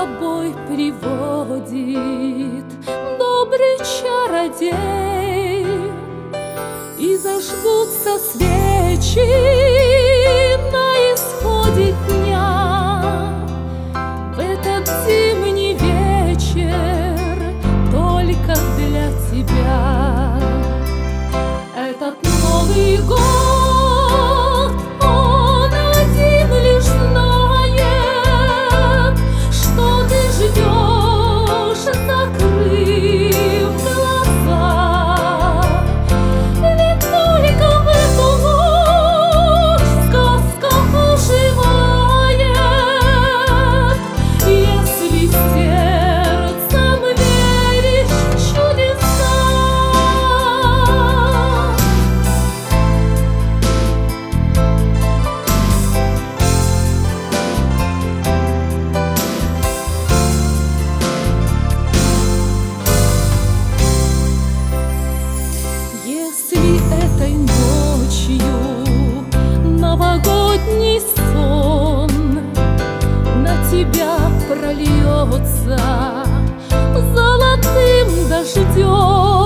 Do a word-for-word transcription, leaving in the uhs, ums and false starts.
тобой приводит добрый чародей, и зажгутся свечи на исходе дня. В этот зимний вечер только для тебя. Этот Новый год, он один лишь знает, что ты ждешь, закрыв глаза. Ведь только в эту ночь сказка оживает, если сердцем веришь в чудеса. Если этой ночью новогодний сон на тебя прольется золотым дождем,